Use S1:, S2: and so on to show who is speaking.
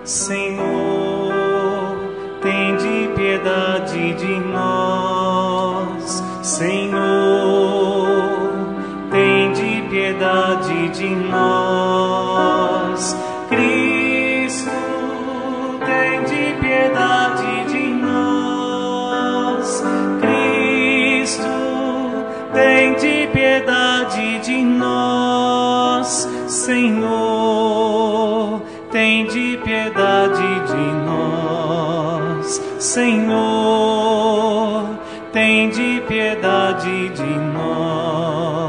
S1: Senhor, tende piedade de nós. Senhor, tende piedade de nós. Cristo, tende piedade de nós. Cristo, tende piedade de nós. Senhor, tende piedade de nós. Senhor, tende piedade de nós.